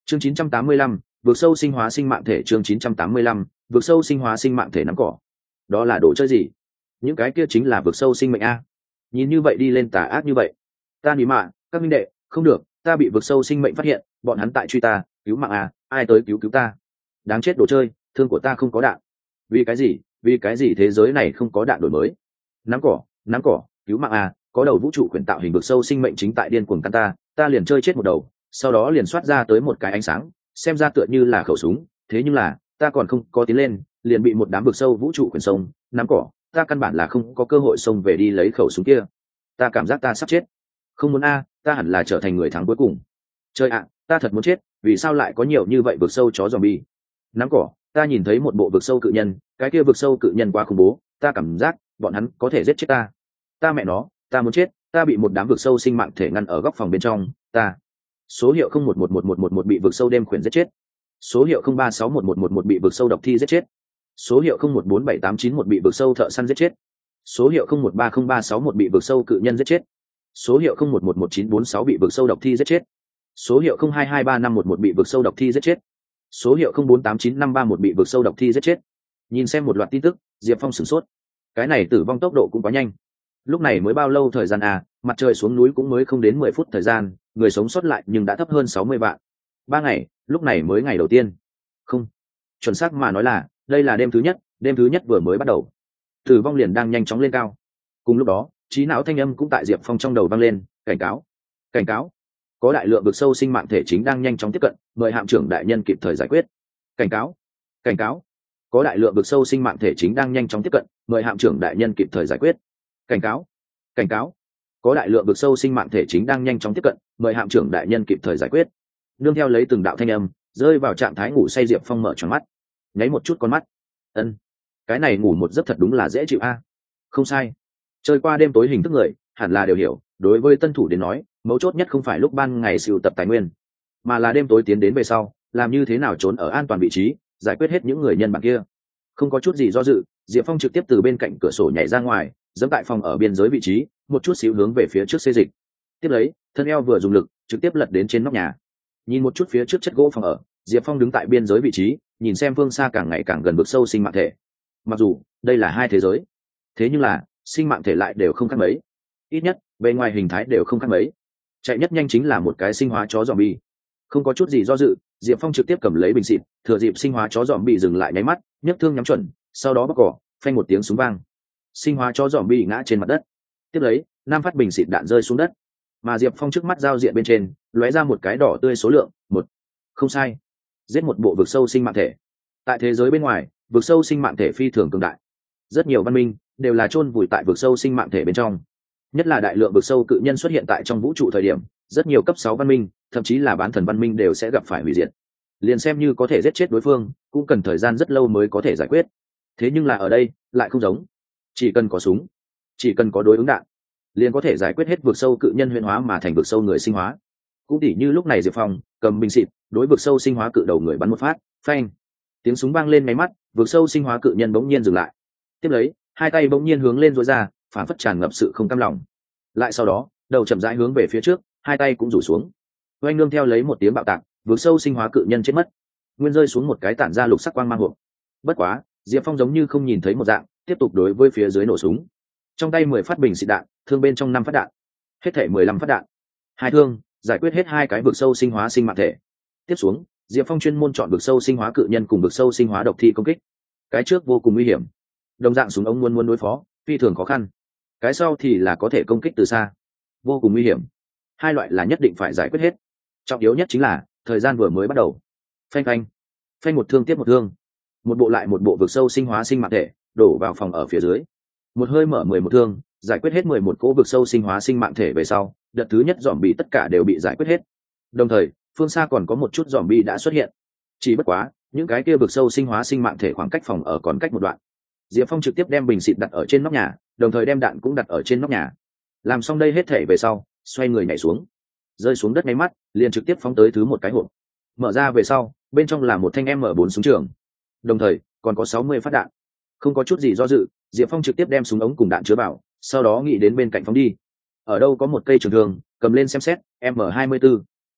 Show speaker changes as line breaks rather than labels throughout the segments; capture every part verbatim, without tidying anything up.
chương chín trăm tám mươi lăm, vượt sâu sinh hóa sinh mạng thể. Chương chín trăm tám mươi lăm, vượt sâu sinh hóa sinh mạng thể. Nắm cỏ, đó là đồ chơi gì? Những cái kia chính là vượt sâu sinh mệnh a. Nhìn như vậy đi lên tà ác như vậy. Ta nghĩ mà, các minh đệ, không được, ta bị vượt sâu sinh mệnh phát hiện, bọn hắn tại truy ta, cứu mạng a, ai tới cứu cứu ta? Đáng chết đồ chơi, thương của ta không có đạn. Vì cái gì? Vì cái gì thế giới này không có đạn đổi mới? Nắm cỏ, nắm cỏ, cứu mạng a, có đầu vũ trụ khuyển tạo hình vượt sâu sinh mệnh chính tại điên cuồng căn ta, ta liền chơi chết một đầu, sau đó liền xoát ra tới một cái ánh sáng, xem ra tựa như là khẩu súng, thế nhưng là ta còn không có tiến lên, liền bị một đám vực sâu vũ trụ khuyển sông nắm cỏ, ta căn bản là không có cơ hội xông về đi lấy khẩu súng kia. Ta cảm giác ta sắp chết. Không muốn a, ta hẳn là trở thành người thắng cuối cùng. Trời ạ, ta thật muốn chết, vì sao lại có nhiều như vậy vực sâu chó zombie? Nắm cỏ, ta nhìn thấy một bộ vực sâu cự nhân, cái kia vực sâu cự nhân quá khủng bố, ta cảm giác bọn hắn có thể giết chết ta. Ta mẹ nó, ta muốn chết, ta bị một đám vực sâu sinh mạng thể ngăn ở góc phòng bên trong, ta. Số hiệu không một một một một một một bị vực sâu đêm khuyển giết chết. Số hiệu không ba sáu một một một một bị vực sâu độc thi giết chết. Số hiệu không một bốn bảy tám chín một bị vực sâu thợ săn giết chết. Số hiệu không một ba không ba sáu một bị vực sâu cự nhân giết chết. Số hiệu không một một một chín bốn sáu bị vực sâu độc thi giết chết. Số hiệu không hai hai ba năm một một bị vực sâu độc thi giết chết. Số hiệu không bốn tám chín năm ba một bị vực sâu độc thi giết chết. Nhìn xem một loạt tin tức, Diệp Phong sửng sốt. Cái này tử vong tốc độ cũng quá nhanh. Lúc này mới bao lâu thời gian à, mặt trời xuống núi cũng mới không đến mười phút thời gian, người sống sót lại nhưng đã thấp hơn sáu mươi vạn. Ba ngày, lúc này mới ngày đầu tiên. Không, chuẩn xác mà nói là, đây là đêm thứ nhất, đêm thứ nhất vừa mới bắt đầu. Tử vong liền đang nhanh chóng lên cao. Cùng lúc đó, trí não thanh âm cũng tại Diệp Phong trong đầu vang lên, cảnh cáo, cảnh cáo, có đại lượng vực sâu sinh mạng thể chính đang nhanh chóng tiếp cận, mời hạm trưởng đại nhân kịp thời giải quyết. Cảnh cáo, cảnh cáo, có đại lượng vực sâu sinh mạng thể chính đang nhanh chóng tiếp cận, mời hạm trưởng đại nhân kịp thời giải quyết. Cảnh cáo, cảnh cáo, có đại lượng vực sâu sinh mạng thể chính đang nhanh chóng tiếp cận, mời hạm trưởng đại nhân kịp thời giải quyết. Nương theo lấy từng đạo thanh âm, rơi vào trạng thái ngủ say Diệp Phong mở tròn mắt, nháy một chút con mắt. Ân, cái này ngủ một giấc thật đúng là dễ chịu a. Không sai, chơi qua đêm tối hình thức người hẳn là đều hiểu, đối với tân thủ đến nói, mấu chốt nhất không phải lúc ban ngày sưu tập tài nguyên, mà là đêm tối tiến đến về sau, làm như thế nào trốn ở an toàn vị trí, giải quyết hết những người nhân bản kia. Không có chút gì do dự, Diệp Phong trực tiếp từ bên cạnh cửa sổ nhảy ra ngoài, dẫm tại phòng ở biên giới vị trí, một chút xíu hướng về phía trước xê dịch. Tiếp lấy, thân eo vừa dùng lực, trực tiếp lật đến trên nóc nhà. Nhìn một chút phía trước chất gỗ phòng ở, Diệp Phong đứng tại biên giới vị trí, nhìn xem phương xa càng ngày càng gần vực sâu sinh mạng thể. Mặc dù đây là hai thế giới, thế nhưng là sinh mạng thể lại đều không khác mấy. Ít nhất, bề ngoài hình thái đều không khác mấy. Chạy nhất nhanh chính là một cái sinh hóa chó zombie. Không có chút gì do dự, Diệp Phong trực tiếp cầm lấy bình xịt, thừa dịp sinh hóa chó zombie dừng lại nháy mắt, nhấc thương nhắm chuẩn, sau đó bóc cỏ, phanh một tiếng súng vang. Sinh hóa chó zombie ngã trên mặt đất. Tiếp lấy, năm phát bình xịt đạn rơi xuống đất. Mà Diệp Phong trước mắt giao diện bên trên, lóe ra một cái đỏ tươi số lượng, một. Không sai, giết một bộ vực sâu sinh mạng thể. Tại thế giới bên ngoài, vực sâu sinh mạng thể phi thường cường đại. Rất nhiều văn minh đều là chôn vùi tại vực sâu sinh mạng thể bên trong. Nhất là đại lượng vực sâu cự nhân xuất hiện tại trong vũ trụ thời điểm, rất nhiều cấp sáu văn minh, thậm chí là bán thần văn minh đều sẽ gặp phải hủy diệt. Liền xem như có thể giết chết đối phương, cũng cần thời gian rất lâu mới có thể giải quyết. Thế nhưng là ở đây, lại không giống. Chỉ cần có súng, chỉ cần có đối ứng đạn, liền có thể giải quyết hết vực sâu cự nhân huyễn hóa mà thành vực sâu người sinh hóa. Cũng tỉ như lúc này Diệp Phong cầm bình xịt, đối vực sâu sinh hóa cự đầu người bắn một phát, phanh. Tiếng súng vang lên máy mắt, vực sâu sinh hóa cự nhân bỗng nhiên dừng lại. Tiếp lấy, hai tay bỗng nhiên hướng lên rối ra, phản phất tràn ngập sự không cam lòng. Lại sau đó, đầu chậm rãi hướng về phía trước, hai tay cũng rủ xuống. Oanh nương theo lấy một tiếng bạo tạc, vực sâu sinh hóa cự nhân chết mất. Nguyên rơi xuống một cái tản ra lục sắc quang mang hộp. Bất quá, Diệp Phong giống như không nhìn thấy một dạng, tiếp tục đối với phía dưới nổ súng. Trong tay mười phát bình xịt đạn, thương bên trong năm phát đạn. Hết thể mười lăm phát đạn. Hai thương, giải quyết hết hai cái vực sâu sinh hóa sinh mạng thể. Tiếp xuống, Diệp Phong chuyên môn chọn vực sâu sinh hóa cự nhân cùng vực sâu sinh hóa độc thi công kích. Cái trước vô cùng nguy hiểm, đồng dạng súng ống muốn muốn đối phó, phi thường khó khăn. Cái sau thì là có thể công kích từ xa, vô cùng nguy hiểm. Hai loại là nhất định phải giải quyết hết. Trọng yếu nhất chính là thời gian vừa mới bắt đầu. Phanh phanh, phanh một thương tiếp một thương, một bộ lại một bộ vực sâu sinh hóa sinh mạng thể đổ vào phòng ở phía dưới. Một hơi mở mười một thương, giải quyết hết mười một cỗ vực sâu sinh hóa sinh mạng thể về sau, đợt thứ nhất zombie tất cả đều bị giải quyết hết. Đồng thời, phương xa còn có một chút zombie đã xuất hiện. Chỉ bất quá, những cái kia vực sâu sinh hóa sinh mạng thể khoảng cách phòng ở còn cách một đoạn. Diệp Phong trực tiếp đem bình xịt đặt ở trên nóc nhà, đồng thời đem đạn cũng đặt ở trên nóc nhà. Làm xong đây hết thể về sau, xoay người nhảy xuống, rơi xuống đất ngay mắt, liền trực tiếp phóng tới thứ một cái hộp. Mở ra về sau, bên trong là một thanh M bốn súng trường, đồng thời còn có sáu mươi phát đạn. Không có chút gì do dự, Diệp Phong trực tiếp đem súng ống cùng đạn chứa vào, sau đó nghĩ đến bên cạnh phóng đi. Ở đâu có một cây trường thương, cầm lên xem xét, M hai mươi bốn.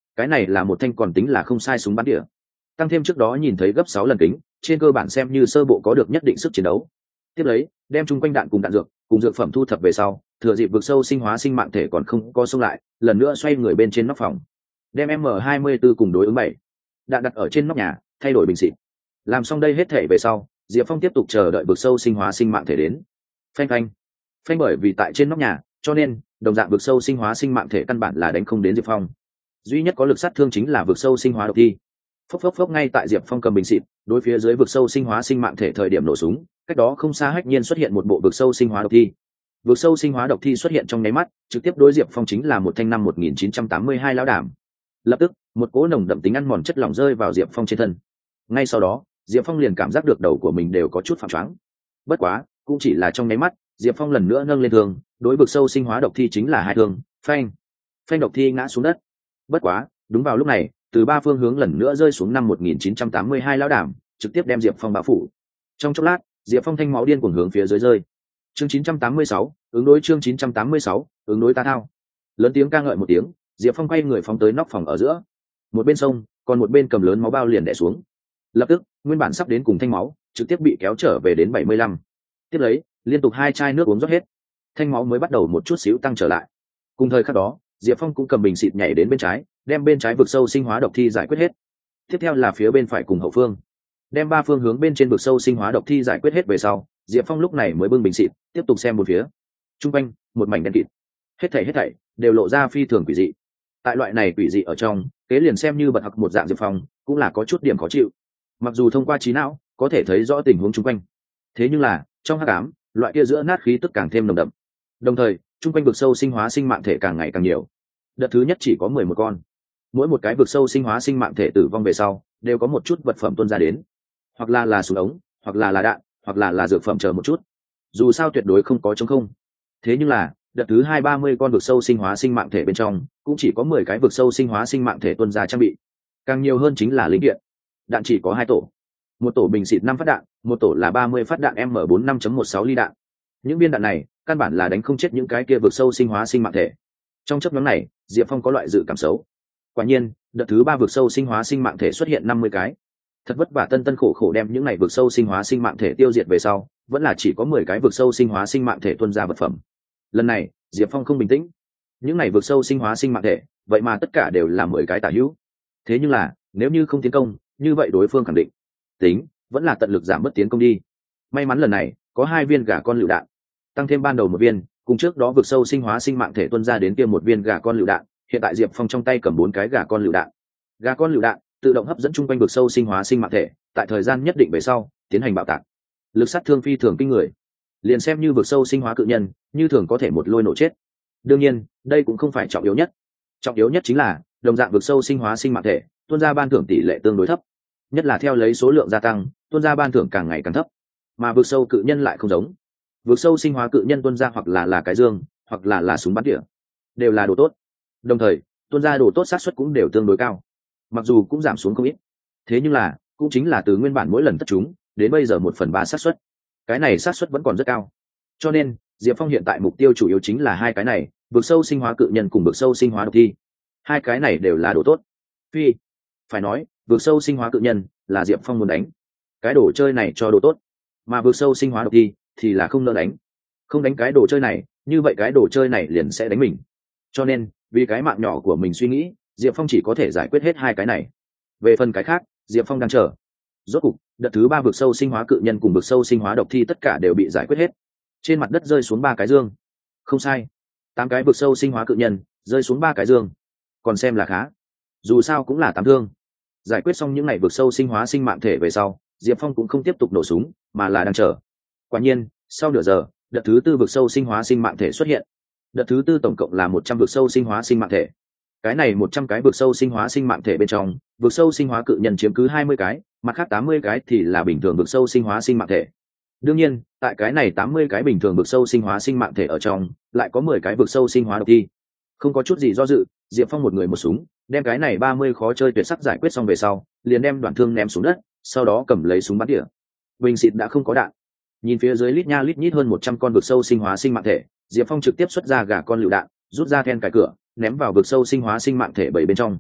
cái này là một thanh còn tính là không sai súng bắn tỉa, tăng thêm trước đó nhìn thấy gấp sáu lần kính, trên cơ bản xem như sơ bộ có được nhất định sức chiến đấu. Tiếp lấy đem chung quanh đạn cùng đạn dược cùng dược phẩm thu thập về sau, thừa dịp vực sâu sinh hóa sinh mạng thể còn không có xông lại, lần nữa xoay người bên trên nóc phòng, đem M hai mươi 4 cùng đối ứng bảy đạn đặt ở trên nóc nhà, thay đổi bình xịt. Làm xong đây hết thể về sau, Diệp Phong tiếp tục chờ đợi vực sâu sinh hóa sinh mạng thể đến. Phanh phanh phanh, bởi vì tại trên nóc nhà, cho nên đồng dạng vực sâu sinh hóa sinh mạng thể căn bản là đánh không đến Diệp Phong. Duy nhất có lực sát thương chính là vực sâu sinh hóa độc thi. Phốc phốc phốc, ngay tại Diệp Phong cầm bình xịt đối phía dưới vực sâu sinh hóa sinh mạng thể thời điểm nổ súng, cách đó không xa hách nhiên xuất hiện một bộ vực sâu sinh hóa độc thi. Vực sâu sinh hóa độc thi xuất hiện trong nháy mắt, trực tiếp đối Diệp Phong chính là một thanh năm một nghìn chín trăm tám mươi hai lão đảm. Lập tức, một cỗ nồng đậm tính ăn mòn chất lỏng rơi vào Diệp Phong trên thân. Ngay sau đó, Diệp Phong liền cảm giác được đầu của mình đều có chút phản choáng. Bất quá, cũng chỉ là trong nháy mắt, Diệp Phong lần nữa nâng lên thương, đối vực sâu sinh hóa độc thi chính là hai thương, phanh. Phanh, độc thi ngã xuống đất. Bất quá, đúng vào lúc này, từ ba phương hướng lần nữa rơi xuống năm một nghìn chín trăm tám mươi hai lão đảm, trực tiếp đem Diệp Phong bao phủ. Trong chốc lát, Diệp Phong thanh máu điên cuồng hướng phía dưới rơi. Chương chín trăm tám mươi sáu, ứng đối chương chín trăm tám mươi sáu, ứng đối ta thao. Lớn tiếng ca ngợi một tiếng, Diệp Phong quay người phóng tới nóc phòng ở giữa. Một bên sông, còn một bên cầm lớn máu bao liền đè xuống. Lập tức, nguyên bản sắp đến cùng thanh máu, trực tiếp bị kéo trở về đến bảy mươi lăm. Tiếp lấy, liên tục hai chai nước uống rót hết. Thanh máu mới bắt đầu một chút xíu tăng trở lại. Cùng thời khắc đó, Diệp Phong cũng cầm bình xịt nhảy đến bên trái, đem bên trái vực sâu sinh hóa độc thi giải quyết hết. Tiếp theo là phía bên phải cùng hậu phương, đem ba phương hướng bên trên vực sâu sinh hóa độc thi giải quyết hết về sau, Diệp Phong lúc này mới bưng bình xịt, tiếp tục xem một phía. Trung quanh, một mảnh đen kịt. Hết thảy hết thảy đều lộ ra phi thường quỷ dị. Tại loại này quỷ dị ở trong, kế liền xem như bật học một dạng Diệp Phong, cũng là có chút điểm khó chịu. Mặc dù thông qua trí não có thể thấy rõ tình huống chung quanh, thế nhưng là trong hắc ám, loại kia giữa nát khí tức càng thêm nồng đậm. Đồng thời, chung quanh vực sâu sinh hóa sinh mạng thể càng ngày càng nhiều. Đợt thứ nhất chỉ có mười một con, mỗi một cái vực sâu sinh hóa sinh mạng thể tử vong về sau, đều có một chút vật phẩm tuôn ra đến, hoặc là là súng ống, hoặc là là đạn, hoặc là là dược phẩm chờ một chút. Dù sao tuyệt đối không có trống không. Thế nhưng là đợt thứ hai ba mươi con vực sâu sinh hóa sinh mạng thể bên trong, cũng chỉ có mười cái vực sâu sinh hóa sinh mạng thể tuôn ra trang bị. Càng nhiều hơn chính là linh kiện. Đạn chỉ có hai tổ, một tổ bình xịt năm phát đạn, một tổ là ba mươi phát đạn M bốn năm chấm một sáu ly đạn. Những viên đạn này căn bản là đánh không chết những cái kia vực sâu sinh hóa sinh mạng thể. Trong chấp nhóm này, Diệp Phong có loại dự cảm xấu. Quả nhiên, đợt thứ ba vực sâu sinh hóa sinh mạng thể xuất hiện năm mươi cái. Thật vất vả tân tân khổ khổ đem những này vực sâu sinh hóa sinh mạng thể tiêu diệt về sau, vẫn là chỉ có mười cái vực sâu sinh hóa sinh mạng thể tuôn ra vật phẩm. Lần này, Diệp Phong không bình tĩnh. Những này vực sâu sinh hóa sinh mạng thể, vậy mà tất cả đều là mười cái tả hữu. Thế nhưng là, nếu như không tiến công, như vậy đối phương khẳng định tính vẫn là tận lực giảm bớt tiến công đi. May mắn lần này có hai viên gà con lựu đạn, tăng thêm ban đầu một viên, cùng trước đó vực sâu sinh hóa sinh mạng thể tuôn ra đến kia một viên gà con lựu đạn, hiện tại Diệp Phong trong tay cầm bốn cái gà con lựu đạn. Gà con lựu đạn tự động hấp dẫn chung quanh vực sâu sinh hóa sinh mạng thể, tại thời gian nhất định về sau tiến hành bạo tạc. Lực sát thương phi thường kinh người, liền xem như vực sâu sinh hóa cự nhân, như thường có thể một lôi nổ chết. Đương nhiên, đây cũng không phải trọng yếu nhất. Trọng yếu nhất chính là đồng dạng vực sâu sinh hóa sinh mạng thể tuôn ra ban thưởng tỷ lệ tương đối thấp, nhất là theo lấy số lượng gia tăng, tuôn ra ban thưởng càng ngày càng thấp. Mà vực sâu cự nhân lại không giống. Vực sâu sinh hóa cự nhân tuôn ra hoặc là là cái dương, hoặc là là súng bắn tỉa, đều là đồ tốt. Đồng thời, tuôn ra đồ tốt xác suất cũng đều tương đối cao, mặc dù cũng giảm xuống không ít. Thế nhưng là, cũng chính là từ nguyên bản mỗi lần tất chúng, đến bây giờ một phần ba xác suất. Cái này xác suất vẫn còn rất cao. Cho nên, Diệp Phong hiện tại mục tiêu chủ yếu chính là hai cái này, vực sâu sinh hóa cự nhân cùng vực sâu sinh hóa độc thi. Hai cái này đều là đồ tốt. Phi, phải nói, vực sâu sinh hóa cự nhân là Diệp Phong muốn đánh. Cái đồ chơi này cho đồ tốt, mà vực sâu sinh hóa độc thi thì là không nỡ đánh. Không đánh cái đồ chơi này, như vậy cái đồ chơi này liền sẽ đánh mình. Cho nên, vì cái mạng nhỏ của mình suy nghĩ, Diệp Phong chỉ có thể giải quyết hết hai cái này. Về phần cái khác, Diệp Phong đang chờ. Rốt cục, đợt thứ ba vực sâu sinh hóa cự nhân cùng vực sâu sinh hóa độc thi tất cả đều bị giải quyết hết. Trên mặt đất rơi xuống ba cái dương. Không sai, tám cái vực sâu sinh hóa cự nhân rơi xuống ba cái dương, còn xem là khá. Dù sao cũng là tám thương. Giải quyết xong những ngày vực sâu sinh hóa sinh mạng thể về sau, Diệp Phong cũng không tiếp tục nổ súng, mà là đang chờ. Quả nhiên, sau nửa giờ, đợt thứ tư vực sâu sinh hóa sinh mạng thể xuất hiện. Đợt thứ tư tổng cộng là một trăm vực sâu sinh hóa sinh mạng thể. Cái này một trăm cái vực sâu sinh hóa sinh mạng thể bên trong, vực sâu sinh hóa cự nhân chiếm cứ hai mươi cái, mặt khác tám mươi cái thì là bình thường vực sâu sinh hóa sinh mạng thể. Đương nhiên, tại cái này tám mươi cái bình thường vực sâu sinh hóa sinh mạng thể ở trong, lại có mười cái vực sâu sinh hóa độc thi. Không có chút gì do dự, Diệp Phong một người một súng, đem cái này ba mươi khó chơi tuyệt sắc giải quyết xong về sau, liền đem đoạn thương ném xuống đất, sau đó cầm lấy súng bắn tỉa. Bình xịt đã không có đạn. Nhìn phía dưới lít nha lít nhít hơn một trăm con vực sâu sinh hóa sinh mạng thể, Diệp Phong trực tiếp xuất ra gà con lựu đạn, rút ra then cài cửa, ném vào vực sâu sinh hóa sinh mạng thể bảy bên trong.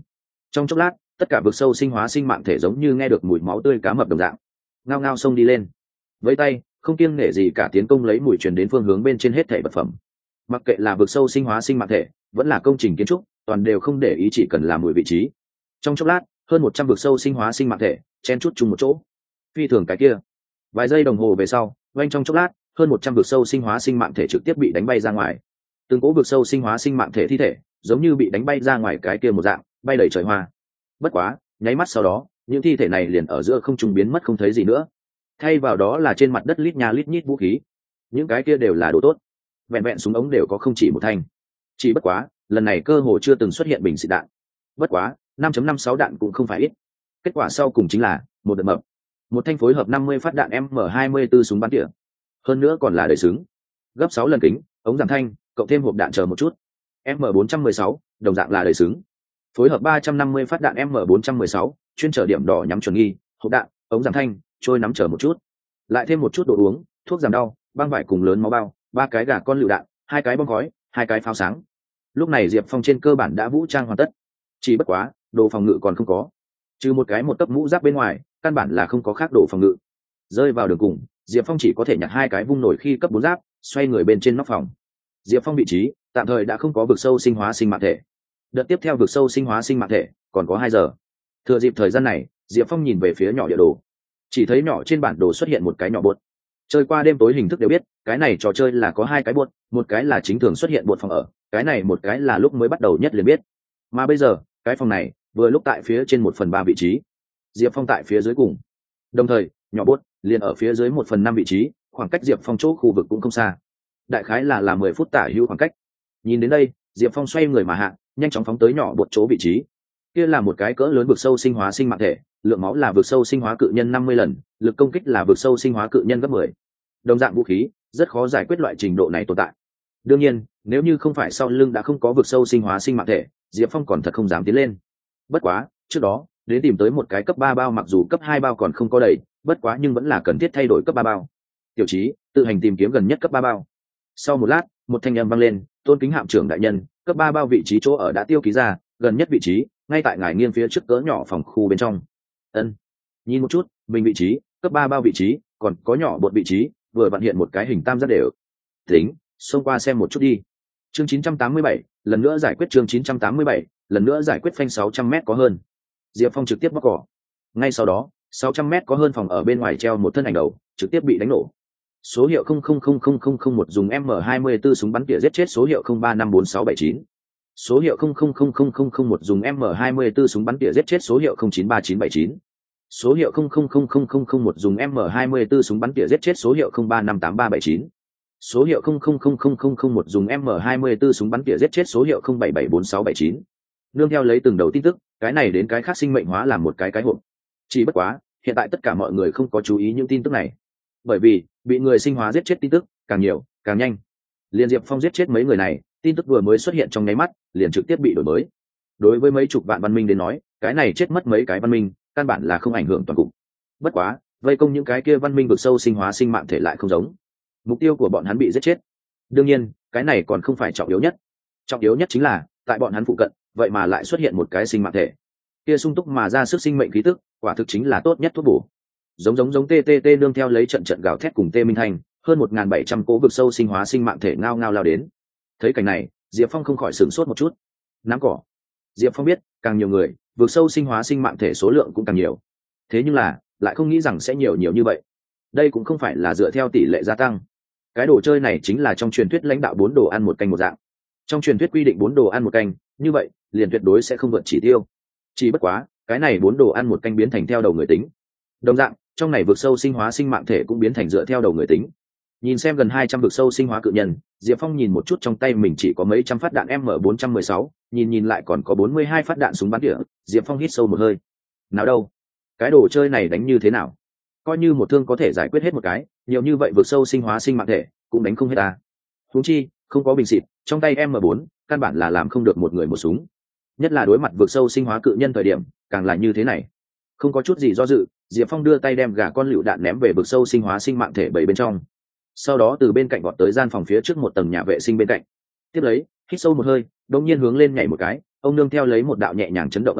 Trong chốc lát tất cả vực sâu sinh hóa sinh mạng thể giống như nghe được mùi máu tươi cá mập đồng dạng ngao ngao xông đi lên, với tay không kiêng nể gì cả tiến công lấy mùi truyền đến phương hướng bên trên hết thể vật phẩm. Mặc kệ là vực sâu sinh hóa sinh mạng thể vẫn là công trình kiến trúc, toàn đều không để ý, chỉ cần là mùi vị trí. Trong chốc lát hơn một trăm vực sâu sinh hóa sinh mạng thể chen chút chung một chỗ. Phi thường cái kia, vài giây đồng hồ về sau, quanh trong chốc lát hơn một trăm vực sâu sinh hóa sinh mạng thể trực tiếp bị đánh bay ra ngoài. Từng cỗ vực sâu sinh hóa sinh mạng thể thi thể giống như bị đánh bay ra ngoài cái kia một dạng, bay đầy trời hoa. Bất quá nháy mắt sau đó, những thi thể này liền ở giữa không trung biến mất không thấy gì nữa, thay vào đó là trên mặt đất lít nha lít nhít vũ khí. Những cái kia đều là đồ tốt, vẹn vẹn súng ống đều có không chỉ một thanh. Chỉ bất quá lần này cơ hồ chưa từng xuất hiện bình xịt đạn. Bất quá năm năm sáu đạn cũng không phải ít. Kết quả sau cùng chính là một đợt mập, một thanh phối hợp năm mươi phát đạn M hai mươi tư súng bắn tỉa, hơn nữa còn là đầy súng, gấp sáu lần kính, ống giảm thanh, cộng thêm hộp đạn chờ một chút. M bốn một sáu đồng dạng là đầy súng, phối hợp ba trăm năm mươi phát đạn M bốn một sáu, chuyên chở điểm đỏ nhắm chuẩn nghi, hộp đạn, ống giảm thanh, trôi nắm chở một chút, lại thêm một chút đồ uống, thuốc giảm đau, băng vải cùng lớn máu bao, ba cái gà con lựu đạn, hai cái bom khói, hai cái pháo sáng. Lúc này Diệp Phong trên cơ bản đã vũ trang hoàn tất, chỉ bất quá đồ phòng ngự còn không có, trừ một cái một cấp mũ giáp bên ngoài, căn bản là không có khác đồ phòng ngự. Rơi vào đường cùng, Diệp Phong chỉ có thể nhặt hai cái vung nổi khi cấp bốn giáp, xoay người bên trên nóc phòng. Diệp Phong vị trí tạm thời đã không có vực sâu sinh hóa sinh mạng thể. Đợt tiếp theo vực sâu sinh hóa sinh mạng thể còn có hai giờ. Thừa dịp thời gian này, Diệp Phong nhìn về phía nhỏ địa đồ, chỉ thấy nhỏ trên bản đồ xuất hiện một cái nhỏ bột. Chơi qua đêm tối hình thức đều biết, cái này trò chơi là có hai cái bột, một cái là chính thường xuất hiện bột phòng ở, cái này một cái là lúc mới bắt đầu nhất liền biết. Mà bây giờ, cái phòng này vừa lúc tại phía trên một phần ba vị trí, Diệp Phong tại phía dưới cùng. Đồng thời, nhỏ bột liền ở phía dưới một phần năm vị trí, khoảng cách Diệp Phong chỗ khu vực cũng không xa. Đại khái là là mười phút tả hữu khoảng cách. Nhìn đến đây, Diệp Phong xoay người mà hạ, nhanh chóng phóng tới nhỏ bột chỗ vị trí. Kia là một cái cỡ lớn vực sâu sinh hóa sinh mạng thể, lượng máu là vực sâu sinh hóa cự nhân năm mươi lần, lực công kích là vực sâu sinh hóa cự nhân gấp mười. Đồng dạng vũ khí, rất khó giải quyết loại trình độ này tồn tại. Đương nhiên, nếu như không phải sau lưng đã không có vực sâu sinh hóa sinh mạng thể, Diệp Phong còn thật không dám tiến lên. Bất quá, trước đó, đến tìm tới một cái cấp ba bao, mặc dù cấp hai bao còn không có đầy, bất quá nhưng vẫn là cần thiết thay đổi cấp ba bao. Tiểu Chí, tự hành tìm kiếm gần nhất cấp ba bao. Sau một lát, một thanh âm vang lên, "Tôn kính hạm trưởng đại nhân, cấp ba bao vị trí chỗ ở đã tiêu ký ra, gần nhất vị trí ngay tại ngài nghiêng phía trước cỡ nhỏ phòng khu bên trong." Ân. Nhìn một chút, mình vị trí, cấp ba bao vị trí, còn có nhỏ bột vị trí, vừa vặn hiện một cái hình tam giác đều. Tính, xông qua xem một chút đi. Chương chín trăm tám mươi bảy, lần nữa giải quyết chương chín trăm tám mươi bảy, lần nữa giải quyết phanh sáu trăm mét có hơn. Diệp Phong trực tiếp bóc cỏ. Ngay sau đó, sáu trăm mét có hơn phòng ở bên ngoài treo một thân ảnh đầu, trực tiếp bị đánh nổ. Số hiệu không không không không không không một dùng M hai mươi tư súng bắn tỉa giết chết số hiệu không ba năm bốn sáu bảy chín. Số hiệu không không không không không không một dùng M hai mươi tư súng bắn tỉa giết chết số hiệu không chín ba chín bảy chín. Số hiệu không không không không không không một dùng M hai mươi tư súng bắn tỉa giết chết số hiệu không ba năm tám ba bảy chín. Số hiệu không không không không không không một dùng M hai mươi tư súng bắn tỉa giết chết số hiệu không bảy bảy bốn sáu bảy chín. Nương theo lấy từng đầu tin tức, cái này đến cái khác sinh mệnh hóa làm một cái cái hộp. Chỉ bất quá, hiện tại tất cả mọi người không có chú ý những tin tức này, bởi vì bị người sinh hóa giết chết tin tức càng nhiều càng nhanh. Liên Diệp Phong giết chết mấy người này, tin tức vừa mới xuất hiện trong nháy mắt liền trực tiếp bị đổi mới. Đối với mấy chục vạn văn minh đến nói, cái này chết mất mấy cái văn minh căn bản là không ảnh hưởng toàn cục. Bất quá, vây công những cái kia văn minh vực sâu sinh hóa sinh mạng thể lại không giống, mục tiêu của bọn hắn bị giết chết. Đương nhiên, cái này còn không phải trọng yếu nhất. Trọng yếu nhất chính là tại bọn hắn phụ cận vậy mà lại xuất hiện một cái sinh mạng thể, kia sung túc mà ra sức sinh mệnh khí tức, quả thực chính là tốt nhất thuốc bổ. Giống giống giống ttt nương theo lấy trận trận gào thét cùng tê minh thành, hơn một nghìn bảy trăm cỗ vực sâu sinh hóa sinh mạng thể ngao ngao lao đến. Thấy cảnh này, Diệp Phong không khỏi sửng sốt một chút. Nắm cỏ. Diệp Phong biết, càng nhiều người, vực sâu sinh hóa sinh mạng thể số lượng cũng càng nhiều. Thế nhưng là, lại không nghĩ rằng sẽ nhiều nhiều như vậy. Đây cũng không phải là dựa theo tỷ lệ gia tăng. Cái đồ chơi này chính là trong truyền thuyết lãnh đạo bốn đồ ăn một canh một dạng. Trong truyền thuyết quy định bốn đồ ăn một canh, như vậy, liền tuyệt đối sẽ không vượt chỉ tiêu. Chỉ bất quá, cái này bốn đồ ăn một canh biến thành theo đầu người tính. Đồng dạng, trong này vực sâu sinh hóa sinh mạng thể cũng biến thành dựa theo đầu người tính. Nhìn xem gần hai trăm vực sâu sinh hóa cự nhân, Diệp Phong nhìn một chút trong tay mình chỉ có mấy trăm phát đạn M bốn một sáu, nhìn nhìn lại còn có bốn mươi hai phát đạn súng bắn tỉa, Diệp Phong hít sâu một hơi. Nào đâu, cái đồ chơi này đánh như thế nào? Coi như một thương có thể giải quyết hết một cái, nhiều như vậy vực sâu sinh hóa sinh mạng thể cũng đánh không hết ta. Huống chi, không có bình xịt, trong tay M bốn, căn bản là làm không được một người một súng. Nhất là đối mặt vực sâu sinh hóa cự nhân thời điểm, càng là như thế này. Không có chút gì do dự, Diệp Phong đưa tay đem gà con lựu đạn ném về vực sâu sinh hóa sinh mạng thể bảy bên trong. Sau đó từ bên cạnh vọt tới gian phòng phía trước một tầng nhà vệ sinh bên cạnh. Tiếp lấy, hít sâu một hơi, đột nhiên hướng lên nhảy một cái, ông nương theo lấy một đạo nhẹ nhàng chấn động âm thanh,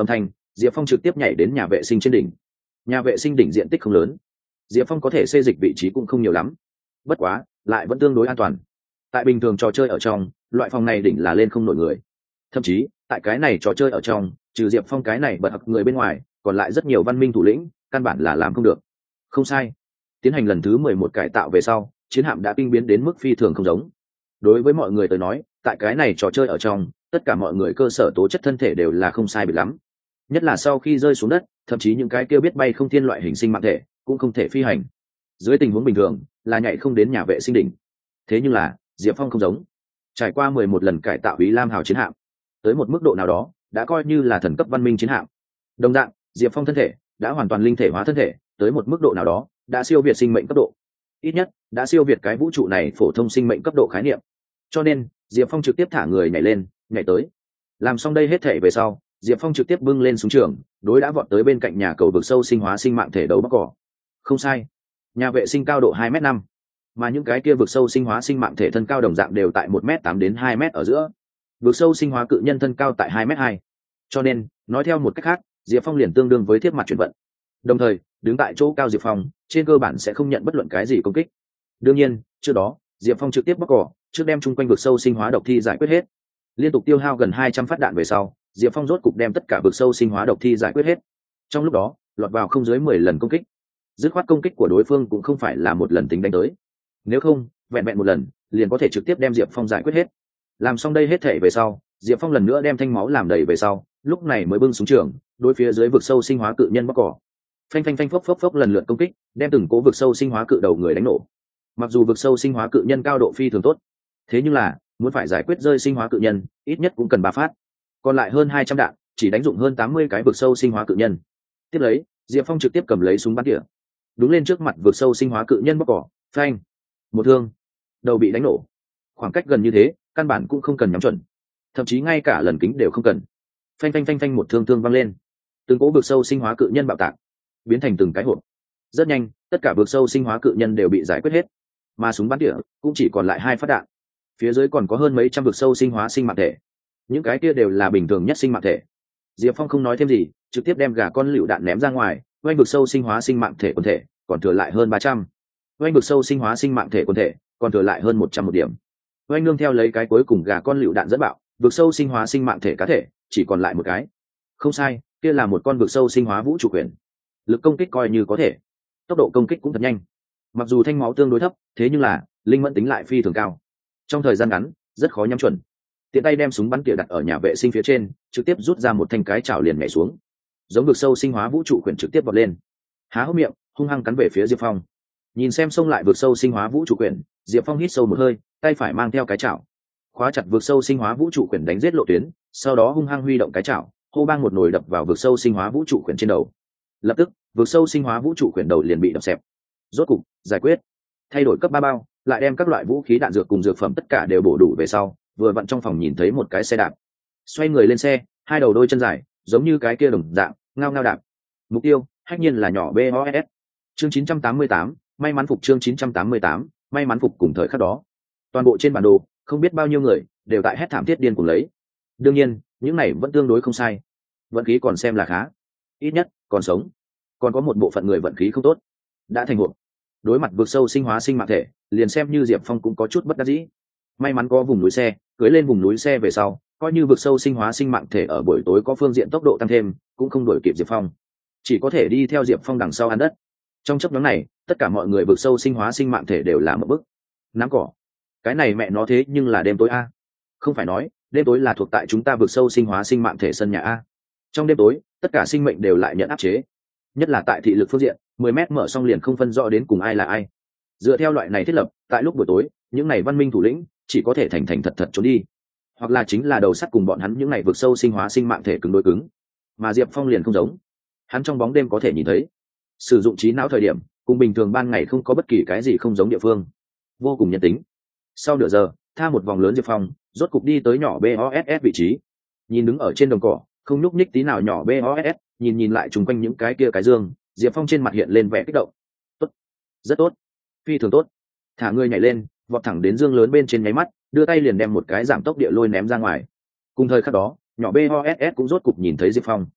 Diệp Phong trực tiếp nhảy đến nhà vệ sinh trên đỉnh. Nhà vệ sinh đỉnh diện tích không lớn, Diệp Phong có thể xê dịch vị trí cũng không nhiều lắm, bất quá lại vẫn tương đối an toàn. Tại bình thường trò chơi ở trong, loại phòng này đỉnh là lên không nổi người, thậm chí tại cái này trò chơi ở trong, trừ Diệp Phong cái này bật học người bên ngoài, còn lại rất nhiều văn minh thủ lĩnh căn bản là làm không được. Không sai, tiến hành lần thứ mười một cải tạo về sau, chiến hạm đã kinh biến đến mức phi thường không giống. Đối với mọi người tới nói, tại cái này trò chơi ở trong, tất cả mọi người cơ sở tố chất thân thể đều là không sai biệt lắm, nhất là sau khi rơi xuống đất, thậm chí những cái kia biết bay không thiên loại hình sinh mạng thể cũng không thể phi hành. Dưới tình huống bình thường là nhảy không đến nhà vệ sinh đỉnh. Thế nhưng là Diệp Phong không giống, trải qua mười một lần cải tạo Úy Lam hào chiến hạm, tới một mức độ nào đó đã coi như là thần cấp văn minh chiến hạm. Đồng dạng, Diệp Phong thân thể đã hoàn toàn linh thể hóa thân thể, tới một mức độ nào đó đã siêu việt sinh mệnh cấp độ, ít nhất đã siêu việt cái vũ trụ này phổ thông sinh mệnh cấp độ khái niệm. Cho nên Diệp Phong trực tiếp thả người nhảy lên, nhảy tới. Làm xong đây hết thể về sau, Diệp Phong trực tiếp bưng lên súng trường, đối đã vọt tới bên cạnh nhà cầu vực sâu sinh hóa sinh mạng thể đấu bắc cỏ. Không sai, nhà vệ sinh cao độ hai mét năm, mà những cái kia vực sâu sinh hóa sinh mạng thể thân cao đồng dạng đều tại một mét tám đến hai mét ở giữa. Vực sâu sinh hóa cự nhân thân cao tại hai mét hai. Cho nên, nói theo một cách khác, Diệp Phong liền tương đương với thiết mặt chuyển vận. Đồng thời, đứng tại chỗ cao Diệp Phong, trên cơ bản sẽ không nhận bất luận cái gì công kích. Đương nhiên, trước đó, Diệp Phong trực tiếp bóc cỏ, trước đem chung quanh vực sâu sinh hóa độc thi giải quyết hết. Liên tục tiêu hao gần hai trăm phát đạn về sau, Diệp Phong rốt cục đem tất cả vực sâu sinh hóa độc thi giải quyết hết. Trong lúc đó, lọt vào không dưới mười lần công kích. Dứt khoát công kích của đối phương cũng không phải là một lần tính đánh tới. Nếu không, vẹn vẹn một lần, liền có thể trực tiếp đem Diệp Phong giải quyết hết. Làm xong đây hết thể về sau, Diệp Phong lần nữa đem thanh máu làm đầy về sau, lúc này mới bưng súng trường, đối phía dưới vực sâu sinh hóa cự nhân bóc cỏ. Phanh phanh phanh phốc phốc phốc lần lượt công kích, đem từng cố vực sâu sinh hóa cự đầu người đánh nổ. Mặc dù vực sâu sinh hóa cự nhân cao độ phi thường tốt, thế nhưng là muốn phải giải quyết rơi sinh hóa cự nhân, ít nhất cũng cần ba phát. Còn lại hơn hai trăm đạn, chỉ đánh dụng hơn tám mươi cái vực sâu sinh hóa cự nhân. Tiếp lấy, Diệp Phong trực tiếp cầm lấy súng bắn tỉa, đúng lên trước mặt vực sâu sinh hóa cự nhân bóc cỏ, phanh, một thương, đầu bị đánh nổ. Khoảng cách gần như thế, căn bản cũng không cần nhắm chuẩn, thậm chí ngay cả lần kính đều không cần. Phanh phanh phanh phanh một thương thương văng lên, từng cỗ vực sâu sinh hóa cự nhân bạo tạc, biến thành từng cái hộp. Rất nhanh, tất cả vực sâu sinh hóa cự nhân đều bị giải quyết hết, mà súng bắn tỉa cũng chỉ còn lại hai phát đạn. Phía dưới còn có hơn mấy trăm vực sâu sinh hóa sinh mạng thể, những cái kia đều là bình thường nhất sinh mạng thể. Diệp Phong không nói thêm gì, trực tiếp đem gà con lựu đạn ném ra ngoài, oanh vực sâu sinh hóa sinh mạng thể quần thể còn thừa lại hơn ba trăm. Oanh vực sâu sinh hóa sinh mạng thể quần thể còn thừa lại hơn một trăm một điểm. Oanh nương theo lấy cái cuối cùng gà con lựu đạn dẫn bạo, vực sâu sinh hóa sinh mạng thể cá thể chỉ còn lại một cái. Không sai, kia là một con vực sâu sinh hóa vũ trụ quyền. Lực công kích coi như có thể, tốc độ công kích cũng thật nhanh. Mặc dù thanh máu tương đối thấp, thế nhưng là linh mẫn tính lại phi thường cao. Trong thời gian ngắn, rất khó nhắm chuẩn. Tiện tay đem súng bắn tỉa đặt ở nhà vệ sinh phía trên, trực tiếp rút ra một thanh cái chảo liền nhảy xuống. Giống vực sâu sinh hóa vũ trụ quyền trực tiếp vọt lên, há hốc miệng, hung hăng cắn về phía Diệp Phong. Nhìn xem xông lại vực sâu sinh hóa vũ trụ quyền, Diệp Phong hít sâu một hơi, tay phải mang theo cái chảo, khóa chặt vực sâu sinh hóa vũ trụ quyền đánh giết lộ tuyến, sau đó hung hăng huy động cái chảo, hô bang một nồi đập vào vực sâu sinh hóa vũ trụ quyền trên đầu. Lập tức, vực sâu sinh hóa vũ trụ quyền đầu liền bị đập xẹp. Rốt cục giải quyết, thay đổi cấp ba bao, lại đem các loại vũ khí đạn dược cùng dược phẩm tất cả đều bổ đủ về sau, vừa vặn trong phòng nhìn thấy một cái xe đạp, xoay người lên xe, hai đầu đôi chân dài giống như cái kia đồng dạng ngao ngao đạp. Mục tiêu hách nhiên là nhỏ bê o ét. Chương chín trăm tám mươi tám, may mắn phục. Chương chín trăm tám mươi tám, may mắn phục. Cùng thời khắc đó, toàn bộ trên bản đồ không biết bao nhiêu người đều tại hét thảm thiết điên cuồng lấy. Đương nhiên, những này vẫn tương đối không sai, vận khí còn xem là khá, ít nhất còn sống. Còn có một bộ phận người vận khí không tốt, đã thành hộp. Đối mặt vực sâu sinh hóa sinh mạng thể, liền xem như Diệp Phong cũng có chút bất đắc dĩ. May mắn có vùng núi xe, cưới lên vùng núi xe về sau, coi như vực sâu sinh hóa sinh mạng thể ở buổi tối có phương diện tốc độ tăng thêm, cũng không đuổi kịp Diệp Phong, chỉ có thể đi theo Diệp Phong đằng sau ăn đất. Trong chấp nhóm này, tất cả mọi người vực sâu sinh hóa sinh mạng thể đều là một bức nắm cỏ. Cái này mẹ nó thế nhưng là đêm tối a. Không phải nói đêm tối là thuộc tại chúng ta vực sâu sinh hóa sinh mạng thể sân nhà a. Trong đêm tối, tất cả sinh mệnh đều lại nhận áp chế, nhất là tại thị lực phương diện, mười mét mở xong liền không phân rõ đến cùng ai là ai. Dựa theo loại này thiết lập, tại lúc buổi tối, những này văn minh thủ lĩnh chỉ có thể thành thành thật thật trốn đi, hoặc là chính là đầu sắt cùng bọn hắn những này vực sâu sinh hóa sinh mạng thể cứng đối cứng. Mà Diệp Phong liền không giống, hắn trong bóng đêm có thể nhìn thấy, sử dụng trí não thời điểm cùng bình thường ban ngày không có bất kỳ cái gì không giống địa phương, vô cùng nhân tính. Sau nửa giờ, tha một vòng lớn, Diệp Phong rốt cục đi tới nhỏ bê o ét ét vị trí. Nhìn đứng ở trên đồng cỏ không nhúc nhích tí nào nhỏ bê o ét ét, nhìn nhìn lại chung quanh những cái kia cái dương, Diệp Phong trên mặt hiện lên vẻ kích động. Tốt, rất tốt, phi thường tốt. Thả người nhảy lên, vọt thẳng đến dương lớn bên trên, nháy mắt đưa tay liền đem một cái giảm tốc địa lôi ném ra ngoài. Cùng thời khắc đó, nhỏ bê o ét ét cũng rốt cục nhìn thấy Diệp Phong.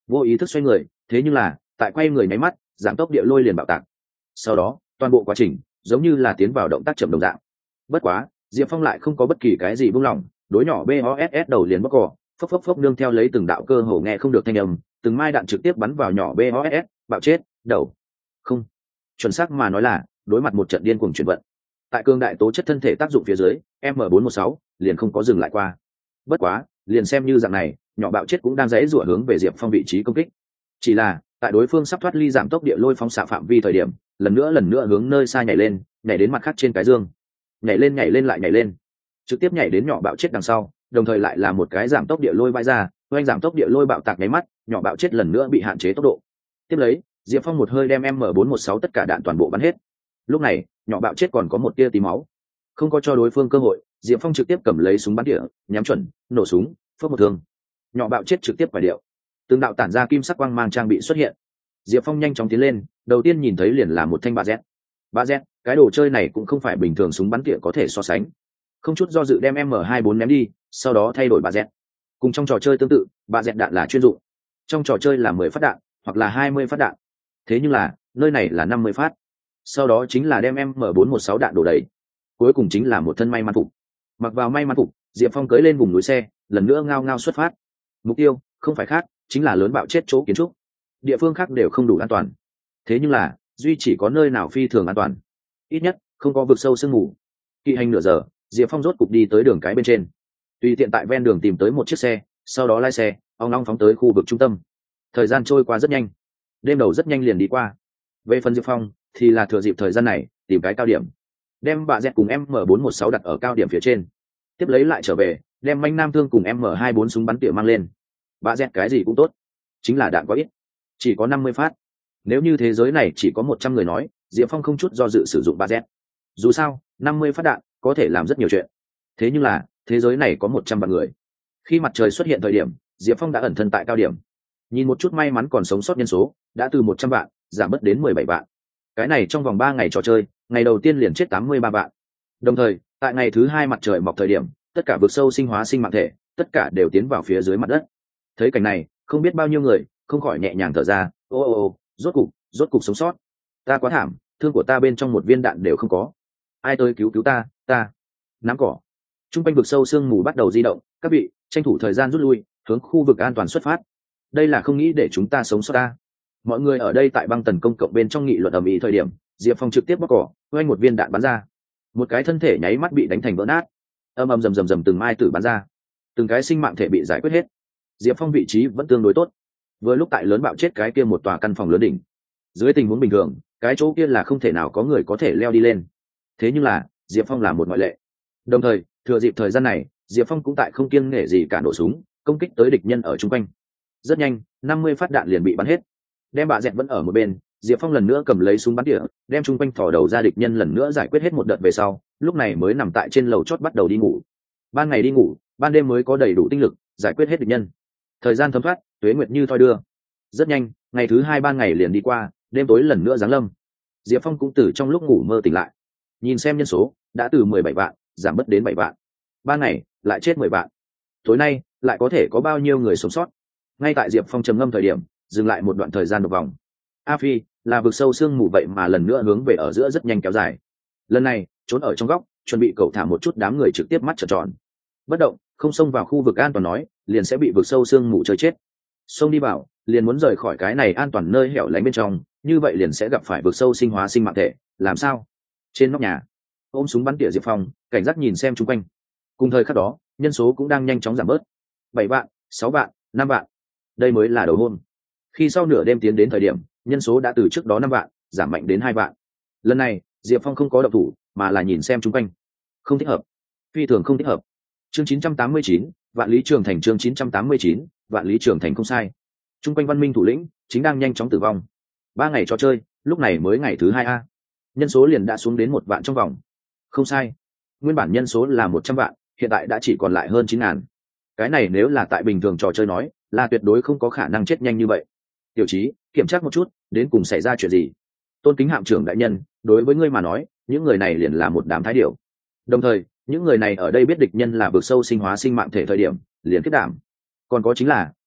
vô ý thức xoay người, thế nhưng là tại quay người nháy mắt, giảm tốc địa lôi liền bạo tạc. Sau đó toàn bộ quá trình giống như là tiến vào động tác chậm đồng dạng. Bất quá Diệp Phong lại không có bất kỳ cái gì buông lỏng, đối nhỏ boss đầu liền bóc cỏ, phốc phốc phốc nương theo lấy từng đạo cơ hồ nghe không được thanh âm, từng mai đạn trực tiếp bắn vào nhỏ boss, bạo chết đầu. Không, chuẩn xác mà nói là đối mặt một trận điên cuồng chuyển vận. Tại cương đại tố chất thân thể tác dụng phía dưới, M bốn một sáu liền không có dừng lại qua. Bất quá liền xem như dạng này, nhỏ bạo chết cũng đang dãy rủa hướng về Diệp Phong vị trí công kích. Chỉ là tại đối phương sắp thoát ly giảm tốc địa lôi phóng xạ phạm vi thời điểm, lần nữa lần nữa hướng nơi xa nhảy lên, nhảy đến mặt khác trên cái dương, nhảy lên nhảy lên lại nhảy lên, trực tiếp nhảy đến nhỏ bạo chết đằng sau, đồng thời lại là một cái giảm tốc địa lôi bay ra, oanh giảm tốc địa lôi bạo tạc nháy mắt, nhỏ bạo chết lần nữa bị hạn chế tốc độ. Tiếp lấy Diệp Phong một hơi đem M bốn một sáu tất cả đạn toàn bộ bắn hết. Lúc này nhỏ bạo chết còn có một tia tí máu, không có cho đối phương cơ hội, Diệp Phong trực tiếp cầm lấy súng bắn tỉa, nhắm chuẩn, nổ súng, phớt một thương, nhỏ bạo chết trực tiếp quả điệu. Từng đạo tản ra kim sắc quang mang trang bị xuất hiện. Diệp Phong nhanh chóng tiến lên, đầu tiên nhìn thấy liền là một thanh ba Z. ba Z, cái đồ chơi này cũng không phải bình thường súng bắn tỉa có thể so sánh. Không chút do dự đem M hai bốn ném đi, sau đó thay đổi ba Z. Cùng trong trò chơi tương tự, ba Z đạn là chuyên dụng. Trong trò chơi là mười phát đạn, hoặc là hai mươi phát đạn. Thế nhưng là, nơi này là năm mươi phát. Sau đó chính là đem M bốn một sáu đạn đổ đầy. Cuối cùng chính là một thân may mắn phục. Mặc vào may mắn phục, Diệp Phong cưỡi lên vùng núi xe, lần nữa ngao ngao xuất phát. Mục tiêu không phải khác, chính là lớn bạo chết chỗ kiến trúc. Địa phương khác đều không đủ an toàn. Thế nhưng là, duy chỉ có nơi nào phi thường an toàn. Ít nhất, không có vực sâu sương mù. Kỵ hành nửa giờ, Diệp Phong rốt cục đi tới đường cái bên trên. Tùy tiện tại ven đường tìm tới một chiếc xe, sau đó lái xe, ong ong phóng tới khu vực trung tâm. Thời gian trôi qua rất nhanh. Đêm đầu rất nhanh liền đi qua. Về phần Diệp Phong, thì là thừa dịp thời gian này, tìm cái cao điểm. Đem bà Z cùng M bốn một sáu đặt ở cao điểm phía trên. Tiếp lấy lại trở về, đem manh nam thương cùng M hai bốn súng bắn tỉa mang lên. Bà Z cái gì cũng tốt, chính là đạn quá ít, chỉ có năm mươi phát. Nếu như thế giới này chỉ có một trăm người nói, Diệp Phong không chút do dự sử dụng ba Z. Dù sao, năm mươi phát đạn có thể làm rất nhiều chuyện. Thế nhưng là, thế giới này có một trăm vạn người. Khi mặt trời xuất hiện thời điểm, Diệp Phong đã ẩn thân tại cao điểm. Nhìn một chút may mắn còn sống sót nhân số, đã từ một trăm vạn giảm bớt đến mười bảy vạn. Cái này trong vòng ba ngày trò chơi, ngày đầu tiên liền chết tám mươi ba vạn. Đồng thời, tại ngày thứ hai mặt trời mọc thời điểm, tất cả vực sâu sinh hóa sinh mạng thể, tất cả đều tiến vào phía dưới mặt đất. Thấy cảnh này, không biết bao nhiêu người không khỏi nhẹ nhàng thở ra, ô ô ô, rốt cục, rốt cục sống sót. Ta quá thảm, thương của ta bên trong một viên đạn đều không có. Ai tới cứu cứu ta, ta. Nắm cỏ. Trung quanh vực sâu sương mù bắt đầu di động, các vị tranh thủ thời gian rút lui, hướng khu vực an toàn xuất phát. Đây là không nghĩ để chúng ta sống sót ta. Mọi người ở đây tại băng tần công cộng bên trong nghị luận ầm ĩ thời điểm, Diệp Phong trực tiếp bóc cỏ, oanh một viên đạn bắn ra. Một cái thân thể nháy mắt bị đánh thành vỡ nát. Âm ầm rầm rầm rầm từng mai tử bắn ra. Từng cái sinh mạng thể bị giải quyết hết. Diệp Phong vị trí vẫn tương đối tốt. Vừa lúc tại lớn bạo chết cái kia một tòa căn phòng lớn đỉnh. Dưới tình huống bình thường, cái chỗ kia là không thể nào có người có thể leo đi lên. Thế nhưng là, Diệp Phong là một ngoại lệ. Đồng thời, thừa dịp thời gian này, Diệp Phong cũng tại không kiêng nể gì cả nổ súng, công kích tới địch nhân ở chung quanh. Rất nhanh, năm mươi phát đạn liền bị bắn hết. Đem bà dẹt vẫn ở một bên, Diệp Phong lần nữa cầm lấy súng bắn tỉa, đem chung quanh thò đầu ra địch nhân lần nữa giải quyết hết một đợt về sau, lúc này mới nằm tại trên lầu chót bắt đầu đi ngủ. Ban ngày đi ngủ, ban đêm mới có đầy đủ tinh lực giải quyết hết địch nhân. Thời gian thấm thoát, tuế nguyệt như thoi đưa. Rất nhanh, ngày thứ hai ban ngày liền đi qua, đêm tối lần nữa giáng lâm. Diệp Phong cũng từ trong lúc ngủ mơ tỉnh lại, nhìn xem nhân số đã từ mười bảy vạn giảm bớt đến bảy vạn. Ban ngày lại chết mười vạn. Tối nay lại có thể có bao nhiêu người sống sót? Ngay tại Diệp Phong trầm ngâm thời điểm, dừng lại một đoạn thời gian một vòng. A Phi là vực sâu sương mù vậy mà lần nữa hướng về ở giữa rất nhanh kéo dài. Lần này trốn ở trong góc, chuẩn bị cậu thả một chút đám người trực tiếp mắt trợn tròn. Bất động, không xông vào khu vực an toàn nói, liền sẽ bị vực sâu sương mù chơi chết. Xông đi vào, liền muốn rời khỏi cái này an toàn nơi hẻo lánh bên trong, như vậy liền sẽ gặp phải vực sâu sinh hóa sinh mạng thể. Làm sao? Trên nóc nhà, ôm súng bắn tỉa Diệp Phong, cảnh giác nhìn xem chung quanh. Cùng thời khắc đó, nhân số cũng đang nhanh chóng giảm bớt. Bảy vạn, sáu vạn, năm vạn. Đây mới là đầu hôn. Khi sau nửa đêm tiến đến thời điểm, nhân số đã từ trước đó năm vạn giảm mạnh đến hai vạn. Lần này Diệp Phong không có động thủ, mà là nhìn xem chung quanh. Không thích hợp, phi thường không thích hợp. Chương chín trăm tám mươi chín, Vạn Lý Trường Thành. Chương chín trăm tám mươi chín, Vạn Lý Trường Thành không sai. Chung quanh văn minh thủ lĩnh chính đang nhanh chóng tử vong. Ba ngày trò chơi, lúc này mới ngày thứ hai a, nhân số liền đã xuống đến một vạn trong vòng. Không sai, nguyên bản nhân số là một trăm vạn, hiện tại đã chỉ còn lại hơn chín ngàn. Cái này nếu là tại bình thường trò chơi nói, là tuyệt đối không có khả năng chết nhanh như vậy. Tiểu Chí, kiểm tra một chút, đến cùng xảy ra chuyện gì? Tôn Kính Hạm trưởng đại nhân, đối với ngươi mà nói, những người này liền là một đám thái điểu. Đồng thời, những người này ở đây biết địch nhân là vực sâu sinh hóa sinh mạng thể thời điểm, liền kết đảm. Còn có chính là,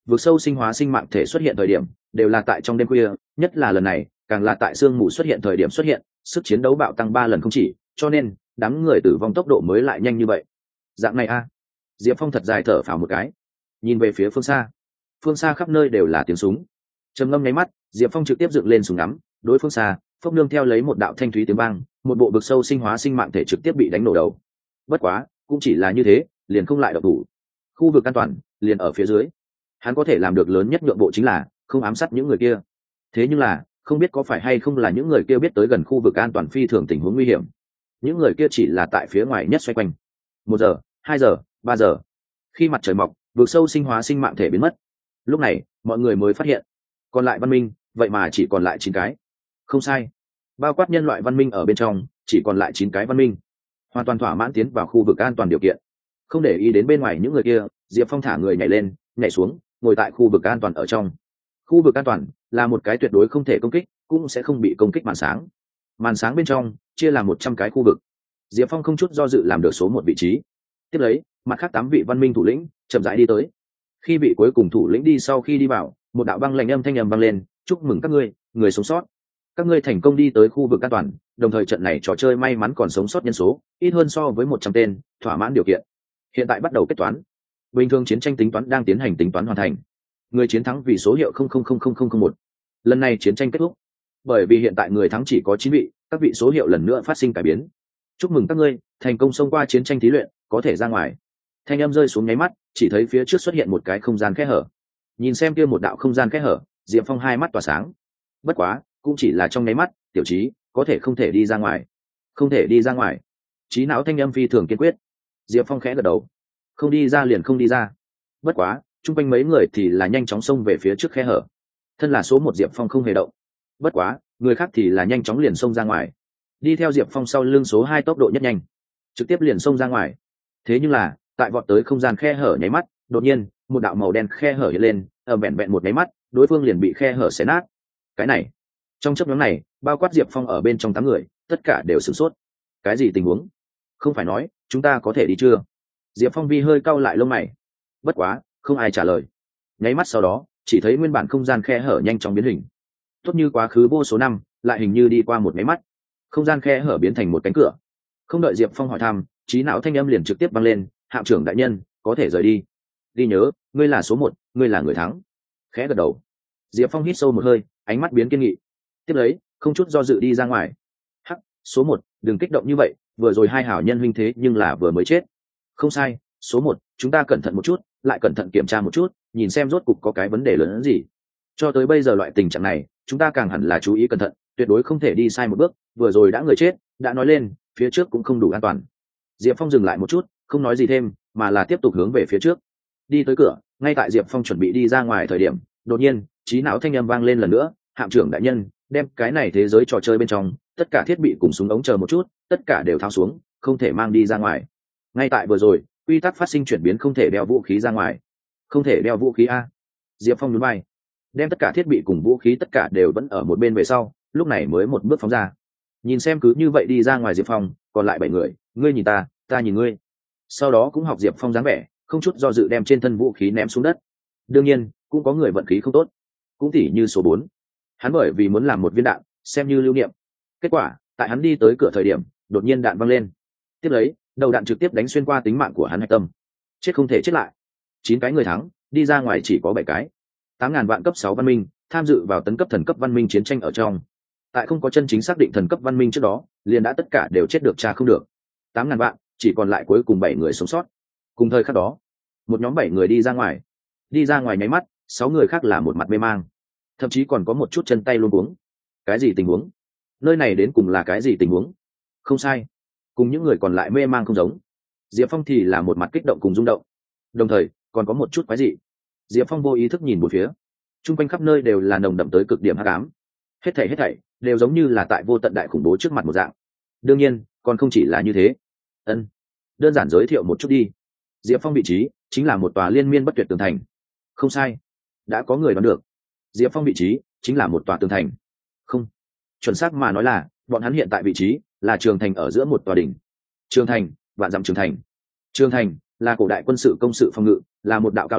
vượt sâu sinh hóa sinh mạng thể xuất hiện thời điểm đều là tại trong đêm khuya, nhất là lần này càng là tại sương mù xuất hiện thời điểm xuất hiện, sức chiến đấu bạo tăng ba lần không chỉ, cho nên đám người tử vong tốc độ mới lại nhanh như vậy. Dạng này a. Diệp Phong thật dài thở phào một cái, nhìn về phía phương xa. Phương xa khắp nơi đều là tiếng súng. Trầm ngâm nháy mắt, Diệp Phong trực tiếp dựng lên súng ngắm, đối phương xa, phốc nương theo lấy một đạo thanh thúy tiếng vang, một bộ vực sâu sinh hóa sinh mạng thể trực tiếp bị đánh nổ đầu. Bất quá, cũng chỉ là như thế, liền không lại động thủ. Khu vực an toàn liền ở phía dưới. Hắn có thể làm được lớn nhất nhượng bộ chính là không ám sát những người kia. Thế nhưng là, không biết có phải hay không là những người kia biết tới gần khu vực an toàn phi thường tình huống nguy hiểm. Những người kia chỉ là tại phía ngoài nhất xoay quanh. Một giờ, hai giờ, ba giờ. Khi mặt trời mọc, vực sâu sinh hóa sinh mạng thể biến mất. Lúc này, mọi người mới phát hiện, còn lại văn minh, vậy mà chỉ còn lại chín cái. Không sai, bao quát nhân loại văn minh ở bên trong, chỉ còn lại chín cái văn minh, hoàn toàn thỏa mãn tiến vào khu vực an toàn điều kiện. Không để ý đến bên ngoài những người kia, Diệp Phong thả người nhảy lên, nhảy xuống, ngồi tại khu vực an toàn ở trong. Khu vực an toàn là một cái tuyệt đối không thể công kích, cũng sẽ không bị công kích màn sáng. Màn sáng bên trong chia làm một trăm cái khu vực. Diệp Phong không chút do dự làm được số một vị trí. Tiếp lấy, mặt khác tám vị văn minh thủ lĩnh chậm rãi đi tới. Khi vị cuối cùng thủ lĩnh đi sau khi đi vào, một đạo băng lạnh âm thanh ầm vang lên, chúc mừng các ngươi, người sống sót. Các ngươi thành công đi tới khu vực an toàn, đồng thời trận này trò chơi may mắn còn sống sót nhân số ít hơn so với một trăm tên, thỏa mãn điều kiện. Hiện tại bắt đầu kết toán. Bình thường chiến tranh tính toán đang tiến hành tính toán hoàn thành. Người chiến thắng vì số hiệu không không không không không không một. Lần này chiến tranh kết thúc. Bởi vì hiện tại người thắng chỉ có chín vị, các vị số hiệu lần nữa phát sinh cải biến. Chúc mừng các ngươi, thành công xông qua chiến tranh thí luyện, có thể ra ngoài. Thanh âm rơi xuống nháy mắt, chỉ thấy phía trước xuất hiện một cái không gian kẽ hở. Nhìn xem kia một đạo không gian kẽ hở, Diệp Phong hai mắt tỏa sáng. Bất quá, cũng chỉ là trong nháy mắt, tiểu trí, có thể không thể đi ra ngoài. Không thể đi ra ngoài. Trí não thanh âm phi thường kiên quyết. Diệp Phong khẽ gật đầu. Không đi ra liền không đi ra. Bất quá, chung quanh mấy người thì là nhanh chóng xông về phía trước khe hở. Thân là số một Diệp Phong không hề động. Bất quá, người khác thì là nhanh chóng liền xông ra ngoài. Đi theo Diệp Phong sau lưng số hai tốc độ nhất nhanh, trực tiếp liền xông ra ngoài. Thế nhưng là, tại vọt tới không gian khe hở nháy mắt, đột nhiên, một đạo màu đen khe hở hiện lên, ở vẹn vẹn một nháy mắt, đối phương liền bị khe hở xé nát. Cái này, trong chớp nhoáng này, bao quát Diệp Phong ở bên trong tám người, tất cả đều sửng sốt. Cái gì tình huống? Không phải nói, chúng ta có thể đi chưa? Diệp Phong vi hơi cau lại lông mày. Bất quá, không ai trả lời. Nháy mắt sau đó, chỉ thấy nguyên bản không gian khe hở nhanh chóng biến hình. Tốt như quá khứ vô số năm, lại hình như đi qua một nháy mắt, không gian khe hở biến thành một cánh cửa. Không đợi Diệp Phong hỏi thăm, trí não thanh âm liền trực tiếp vang lên, hạm trưởng đại nhân, có thể rời đi. Ghi nhớ, ngươi là số một, ngươi là người thắng. Khẽ gật đầu. Diệp Phong hít sâu một hơi, ánh mắt biến kiên nghị. Tiếp lấy, không chút do dự đi ra ngoài. Hắc, số một, đừng kích động như vậy, vừa rồi hai hảo nhân huynh thế nhưng là vừa mới chết. Không sai, số một, chúng ta cẩn thận một chút, lại cẩn thận kiểm tra một chút, nhìn xem rốt cục có cái vấn đề lớn hơn gì. Cho tới bây giờ loại tình trạng này, chúng ta càng hẳn là chú ý cẩn thận, tuyệt đối không thể đi sai một bước, vừa rồi đã người chết, đã nói lên, phía trước cũng không đủ an toàn. Diệp Phong dừng lại một chút, không nói gì thêm, mà là tiếp tục hướng về phía trước. Đi tới cửa, ngay tại Diệp Phong chuẩn bị đi ra ngoài thời điểm, đột nhiên, trí não thanh âm vang lên lần nữa, hạm trưởng đại nhân, đem cái này thế giới trò chơi bên trong, tất cả thiết bị cùng súng ống chờ một chút, tất cả đều tháo xuống, không thể mang đi ra ngoài. Ngay tại vừa rồi, quy tắc phát sinh chuyển biến, không thể đeo vũ khí ra ngoài. Không thể đeo vũ khí a? Diệp Phong nhún vai, đem tất cả thiết bị cùng vũ khí tất cả đều vẫn ở một bên về sau, lúc này mới một bước phóng ra. Nhìn xem cứ như vậy đi ra ngoài Diệp Phong, còn lại bảy người, ngươi nhìn ta, ta nhìn ngươi. Sau đó cũng học Diệp Phong dáng vẻ, không chút do dự đem trên thân vũ khí ném xuống đất. Đương nhiên, cũng có người vận khí không tốt, cũng tỉ như số bốn. Hắn bởi vì muốn làm một viên đạn, xem như lưu niệm. Kết quả, tại hắn đi tới cửa thời điểm, đột nhiên đạn văng lên. Tiếp lấy, đầu đạn trực tiếp đánh xuyên qua tính mạng của hắn hạch tâm. Chết không thể chết lại. Chín cái người thắng, đi ra ngoài chỉ có bảy cái. Tám ngàn vạn cấp sáu văn minh tham dự vào tấn cấp thần cấp văn minh chiến tranh ở trong. Tại không có chân chính xác định thần cấp văn minh trước đó, liền đã tất cả đều chết được cha không được. Tám ngàn vạn, chỉ còn lại cuối cùng bảy người sống sót. Cùng thời khắc đó, một nhóm bảy người đi ra ngoài. Đi ra ngoài nháy mắt, sáu người khác là một mặt mê mang, thậm chí còn có một chút chân tay luống cuống. Cái gì tình huống? Nơi này đến cùng là cái gì tình huống? Không sai, cùng những người còn lại mê mang không giống. Diệp Phong thì là một mặt kích động cùng rung động, đồng thời còn có một chút quái dị. Diệp Phong vô ý thức nhìn một phía, chung quanh khắp nơi đều là nồng đậm tới cực điểm hắc ám. Hết thảy hết thảy đều giống như là tại vô tận đại khủng bố trước mặt một dạng. Đương nhiên, còn không chỉ là như thế. Ân, đơn giản giới thiệu một chút đi. Diệp Phong vị trí chính là một tòa liên miên bất tuyệt tường thành. Không sai, đã có người đoán được. Diệp Phong vị trí chính là một tòa tường thành. Không, chuẩn xác mà nói là bọn hắn hiện tại vị trí là trường thành ở giữa một tòa đỉnh. Trường thành, vạn dặm trường thành. Trường thành là cổ đại quân sự công sự phòng ngự, là một đạo cao lớn,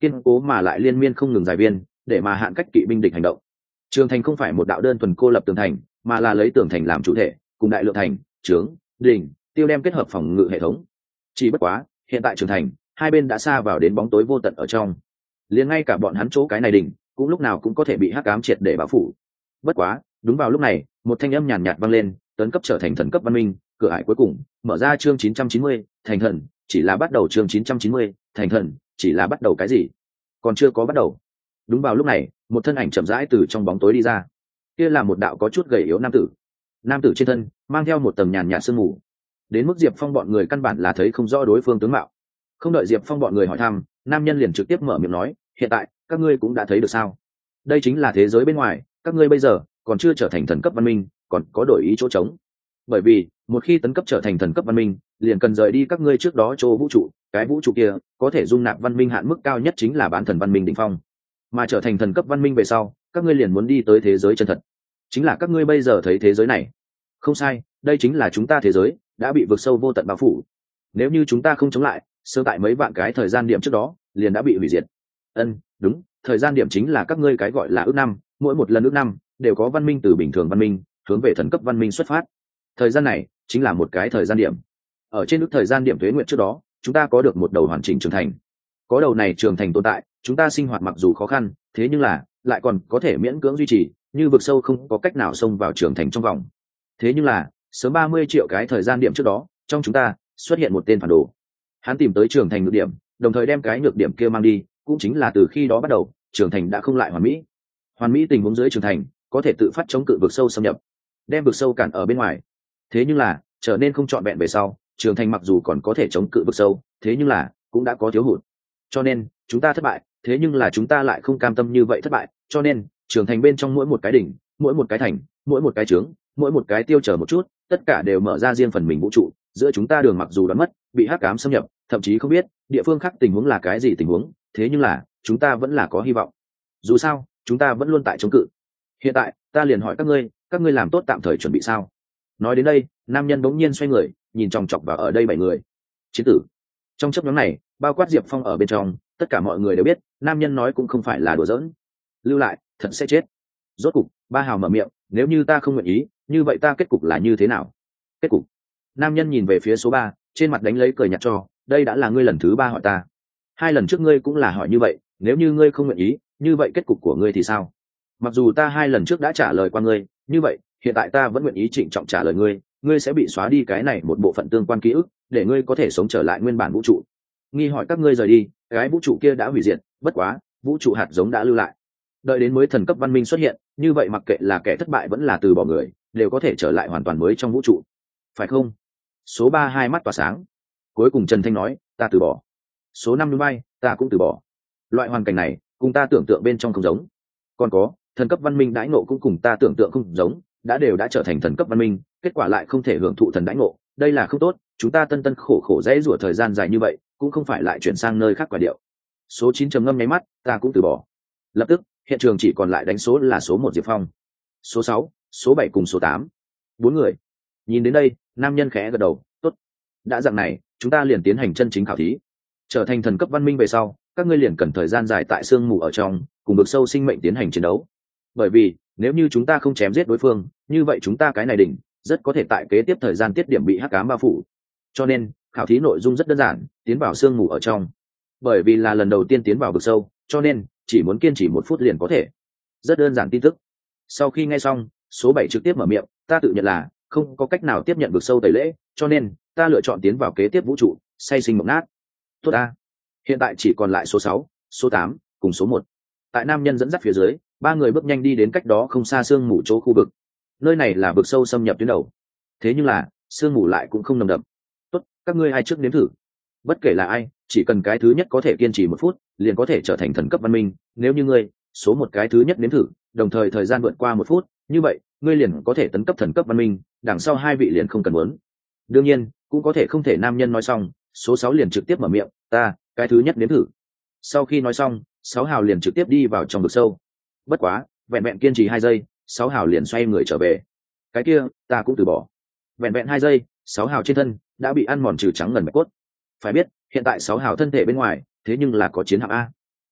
kiên cố mà lại liên miên không ngừng dài viên, để mà hạn cách kỵ binh địch hành động. Trường thành không phải một đạo đơn thuần cô lập tường thành, mà là lấy tường thành làm chủ thể, cùng đại lượng thành, trướng, đỉnh, tiêu đem kết hợp phòng ngự hệ thống. Chỉ bất quá, hiện tại trường thành, hai bên đã xa vào đến bóng tối vô tận ở trong. Liền ngay cả bọn hắn chỗ cái này đỉnh, cũng lúc nào cũng có thể bị hắc ám triệt để bao phủ. Bất quá, đúng vào lúc này, một thanh âm nhàn nhạt vang lên, tấn cấp trở thành thần cấp văn minh, cửa ải cuối cùng, mở ra chương chín trăm chín mươi, thành thần, chỉ là bắt đầu chương chín trăm chín mươi, thành thần, chỉ là bắt đầu cái gì? Còn chưa có bắt đầu. Đúng vào lúc này, một thân ảnh chậm rãi từ trong bóng tối đi ra. Kia là một đạo có chút gầy yếu nam tử. Nam tử trên thân mang theo một tầng nhàn nhạt sương mù. Đến mức Diệp Phong bọn người căn bản là thấy không rõ đối phương tướng mạo. Không đợi Diệp Phong bọn người hỏi thăm, nam nhân liền trực tiếp mở miệng nói, hiện tại các ngươi cũng đã thấy được sao? Đây chính là thế giới bên ngoài, các ngươi bây giờ còn chưa trở thành thần cấp văn minh, còn có đổi ý chỗ trống. Bởi vì một khi tấn cấp trở thành thần cấp văn minh, liền cần rời đi các ngươi trước đó chỗ vũ trụ, cái vũ trụ kia có thể dung nạp văn minh hạn mức cao nhất chính là bán thần văn minh đỉnh phong. Mà trở thành thần cấp văn minh về sau, các ngươi liền muốn đi tới thế giới chân thật, chính là các ngươi bây giờ thấy thế giới này. Không sai, đây chính là chúng ta thế giới đã bị vực sâu vô tận bao phủ. Nếu như chúng ta không chống lại, sơ tại mấy vạn cái thời gian điểm trước đó liền đã bị hủy diệt. Ân, đúng, thời gian điểm chính là các ngươi cái gọi là ước năm, mỗi một lần ước năm đều có văn minh từ bình thường văn minh hướng về thần cấp văn minh xuất phát. Thời gian này chính là một cái thời gian điểm. Ở trên ước thời gian điểm tuế nguyệt trước đó, chúng ta có được một đầu hoàn chỉnh trưởng thành. Có đầu này trưởng thành tồn tại, chúng ta sinh hoạt mặc dù khó khăn, thế nhưng là lại còn có thể miễn cưỡng duy trì, như vực sâu không có cách nào xông vào trưởng thành trong vòng. Thế nhưng là, sớm ba mươi triệu cái thời gian điểm trước đó, trong chúng ta xuất hiện một tên phản đồ. Hắn tìm tới trưởng thành nhược điểm, đồng thời đem cái nhược điểm kia mang đi, cũng chính là từ khi đó bắt đầu, trưởng thành đã không lại hoàn mỹ. Hoàn mỹ tình huống dưới trưởng thành, có thể tự phát chống cự vực sâu xâm nhập, đem vực sâu cản ở bên ngoài. Thế nhưng là, trở nên không trọn vẹn về sau, trưởng thành mặc dù còn có thể chống cự vực sâu, thế nhưng là cũng đã có thiếu hụt. Cho nên, chúng ta thất bại, thế nhưng là chúng ta lại không cam tâm như vậy thất bại, cho nên, trưởng thành bên trong mỗi một cái đỉnh, mỗi một cái thành, mỗi một cái trướng, mỗi một cái tiêu trở một chút, tất cả đều mở ra riêng phần mình vũ trụ, giữa chúng ta đường mặc dù đã mất, bị hắc ám xâm nhập, thậm chí không biết địa phương khác tình huống là cái gì tình huống, thế nhưng là chúng ta vẫn là có hy vọng. Dù sao, chúng ta vẫn luôn tại chống cự. Hiện tại, ta liền hỏi các ngươi, các ngươi làm tốt tạm thời chuẩn bị sao? Nói đến đây, nam nhân bỗng nhiên xoay người, nhìn chòng chọc vào ở đây bảy người. Chiến tử. Trong chấp nhóm này, bao quát Diệp Phong ở bên trong, tất cả mọi người đều biết, nam nhân nói cũng không phải là đùa giỡn. Lưu lại, thật sẽ chết. Rốt cục, ba hào mở miệng, nếu như ta không nguyện ý, như vậy ta kết cục là như thế nào? Kết cục. Nam nhân nhìn về phía số ba, trên mặt đánh lấy cười nhạt cho, đây đã là ngươi lần thứ ba hỏi ta. Hai lần trước ngươi cũng là hỏi như vậy, nếu như ngươi không nguyện ý, như vậy kết cục của ngươi thì sao? Mặc dù ta hai lần trước đã trả lời qua ngươi, như vậy, hiện tại ta vẫn nguyện ý trịnh trọng trả lời ngươi, ngươi sẽ bị xóa đi cái này một bộ phận tương quan ký ức, để ngươi có thể sống trở lại nguyên bản vũ trụ. Nghi hỏi các ngươi rời đi, cái vũ trụ kia đã hủy diệt, bất quá, vũ trụ hạt giống đã lưu lại. Đợi đến mới thần cấp văn minh xuất hiện, như vậy mặc kệ là kẻ thất bại vẫn là từ bỏ người, đều có thể trở lại hoàn toàn mới trong vũ trụ. Phải không? Số ba hai mắt tỏa sáng. Cuối cùng Trần Thanh nói, ta từ bỏ. Số năm núi bay, ta cũng từ bỏ. Loại hoàn cảnh này, cùng ta tưởng tượng bên trong không giống. Còn có, thần cấp văn minh đãi ngộ cũng cùng ta tưởng tượng không giống, đã đều đã trở thành thần cấp văn minh, kết quả lại không thể hưởng thụ thần đãi ngộ, đây là không tốt, chúng ta tân tân khổ khổ dễ rủa thời gian dài như vậy, cũng không phải lại chuyển sang nơi khác quả điệu. Số chín trầm ngâm nháy mắt, ta cũng từ bỏ. Lập tức, hiện trường chỉ còn lại đánh số là số một Diệp Phong, số sáu, số bảy cùng số tám. Bốn người. Nhìn đến đây, nam nhân khẽ gật đầu, tốt. Đã dạng này, chúng ta liền tiến hành chân chính khảo thí. Trở thành thần cấp văn minh về sau, các ngươi liền cần thời gian dài tại sương mù ở trong, cùng vực sâu sinh mệnh tiến hành chiến đấu. Bởi vì, nếu như chúng ta không chém giết đối phương, như vậy chúng ta cái này đỉnh, rất có thể tại kế tiếp thời gian tiết điểm bị hắc ám bao phủ. Cho nên, khảo thí nội dung rất đơn giản, tiến vào sương mù ở trong. Bởi vì là lần đầu tiên tiến vào vực sâu, cho nên chỉ muốn kiên trì một phút liền có thể. Rất đơn giản tin tức. Sau khi nghe xong, số bảy trực tiếp mở miệng, ta tự nhận là không có cách nào tiếp nhận vực sâu tẩy lễ, cho nên ta lựa chọn tiến vào kế tiếp vũ trụ, say sinh mộng nát. Tốt a. Hiện tại chỉ còn lại số sáu, số tám cùng số một. Tại nam nhân dẫn dắt phía dưới, ba người bước nhanh đi đến cách đó không xa sương mù chỗ khu vực. Nơi này là vực sâu xâm nhập tuyến đầu. Thế nhưng là, sương mù lại cũng không nồng đậm. Tốt, các ngươi ai trước nếm thử. Bất kể là ai, chỉ cần cái thứ nhất có thể kiên trì một phút, liền có thể trở thành thần cấp văn minh. Nếu như ngươi, số một cái thứ nhất nếm thử, đồng thời thời gian vượt qua một phút, như vậy, ngươi liền có thể tấn cấp thần cấp văn minh, đằng sau hai vị liền không cần muốn. Đương nhiên, cũng có thể không thể nam nhân nói xong, số sáu liền trực tiếp mở miệng, ta, cái thứ nhất nếm thử. Sau khi nói xong, sáu hào liền trực tiếp đi vào trong vực sâu. Bất quá, vẹn vẹn kiên trì hai giây, sáu hào liền xoay người trở về. Cái kia, ta cũng từ bỏ. Vẹn vẹn hai giây, sáu hào trên thân đã bị ăn mòn trừ trắng ngần mạch cốt. Phải biết, hiện tại sáu hào thân thể bên ngoài, thế nhưng là có chiến hạm a.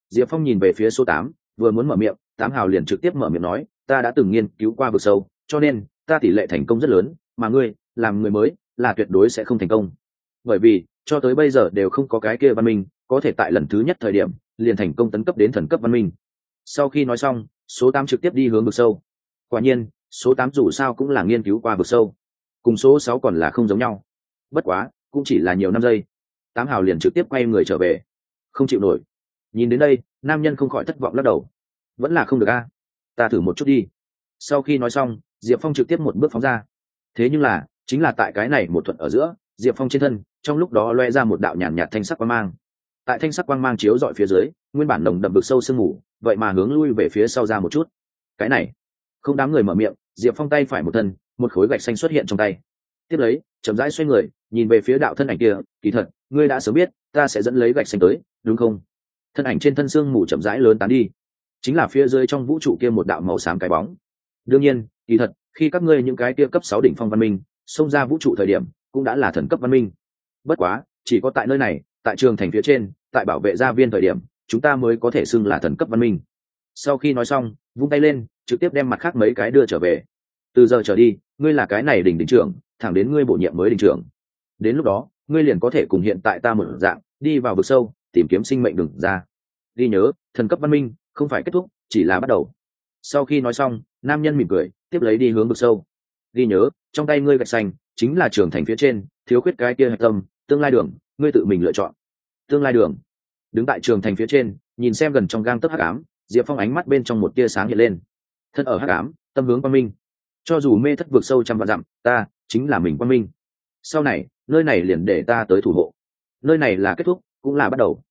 Diệp Phong nhìn về phía số tám, vừa muốn mở miệng, tám hào liền trực tiếp mở miệng nói, ta đã từng nghiên cứu qua vực sâu, cho nên ta tỷ lệ thành công rất lớn, mà ngươi làm người mới là tuyệt đối sẽ không thành công, bởi vì cho tới bây giờ đều không có cái kia văn minh có thể tại lần thứ nhất thời điểm liền thành công tấn cấp đến thần cấp văn minh. Sau khi nói xong, số tám trực tiếp đi hướng vực sâu. Quả nhiên số tám dù sao cũng là nghiên cứu qua vực sâu, cùng số sáu còn là không giống nhau, bất quá cũng chỉ là nhiều năm giây, tám hào liền trực tiếp quay người trở về. Không chịu nổi. Nhìn đến đây, nam nhân không khỏi thất vọng lắc đầu. Vẫn là không được a, ta thử một chút đi. Sau khi nói xong, Diệp Phong trực tiếp một bước phóng ra. Thế nhưng là chính là tại cái này một thuận ở giữa, Diệp Phong trên thân trong lúc đó loe ra một đạo nhàn nhạt thanh sắc quang mang. Tại thanh sắc quang mang chiếu dọi phía dưới, nguyên bản nồng đậm vực sâu sương mù vậy mà hướng lui về phía sau ra một chút. Cái này, không đám người mở miệng, Diệp Phong tay phải một thân, một khối gạch xanh xuất hiện trong tay. Tiếp lấy, chậm rãi xoay người, nhìn về phía đạo thân ảnh kia, kỳ thật, ngươi đã sớm biết, ta sẽ dẫn lấy gạch xanh tới, đúng không? Thân ảnh trên thân xương mù chậm rãi lớn tán đi, chính là phía dưới trong vũ trụ kia một đạo màu xám cái bóng. Đương nhiên, kỳ thật, khi các ngươi những cái kia cấp sáu đỉnh phong văn minh xông ra vũ trụ thời điểm, cũng đã là thần cấp văn minh. Bất quá, chỉ có tại nơi này, tại trường thành phía trên, tại bảo vệ gia viên thời điểm, chúng ta mới có thể xưng là thần cấp văn minh. Sau khi nói xong, vung tay lên, trực tiếp đem mặt khác mấy cái đưa trở về. Từ giờ trở đi, ngươi là cái này đỉnh đỉnh trưởng, thẳng đến ngươi bổ nhiệm mới đỉnh trưởng. Đến lúc đó, ngươi liền có thể cùng hiện tại ta một dạng, đi vào vực sâu, tìm kiếm sinh mệnh đường ra. Ghi nhớ, thần cấp văn minh không phải kết thúc, chỉ là bắt đầu. Sau khi nói xong, nam nhân mỉm cười, tiếp lấy đi hướng vực sâu. Ghi nhớ, trong tay ngươi gạch xanh chính là trường thành phía trên, thiếu khuyết cái kia hạch tâm, tương lai đường, ngươi tự mình lựa chọn. Tương lai đường. Đứng tại trường thành phía trên, nhìn xem gần trong gang tấc hắc ám, Diệp Phong ánh mắt bên trong một tia sáng hiện lên. Thân ở hắc ám, tâm hướng quang minh. Cho dù mê thất vực sâu trăm vạn dặm, ta chính là mình quang minh. Sau này, nơi này liền để ta tới thủ hộ. Nơi này là kết thúc, cũng là bắt đầu.